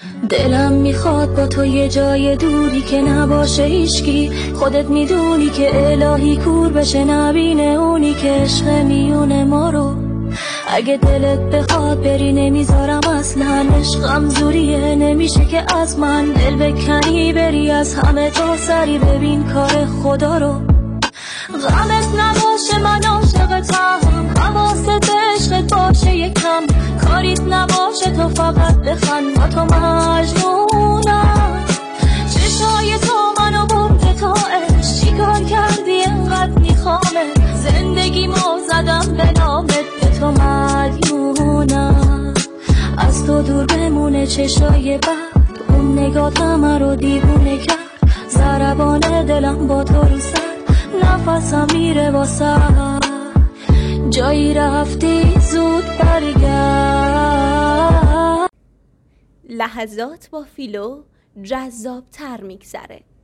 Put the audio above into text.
دلم میخواد با تو یه جای دوری که نباشه هیچکی، خودت میدونی که الهی کور بشه نبینه اونی که عشق میونه ما رو. اگه دلت بخواد بری نمیذارم اصلا، عشقم زوریه نمیشه که از من دل بکنی بری از همه تا سری ببین کار خدا رو. غمت نباشه من عاشقتم، حواست به عشقت باشه یکم، کاریت نباشه تو فقط بخند با تو مجنونم. چشای تو منو برده تا عشق، چی کار کردی اینقدر میخوامه، زندگی ما زدم به نامت به تو مدیونم. از تو دور بمونه چشای بد، اون نگات همه رو دیوونه کرد، ضربان دلم با تو رو سر، نفسم میره واسه جایی رفتی زود برگرد. لحظات با فیلو جذاب تر میگذره.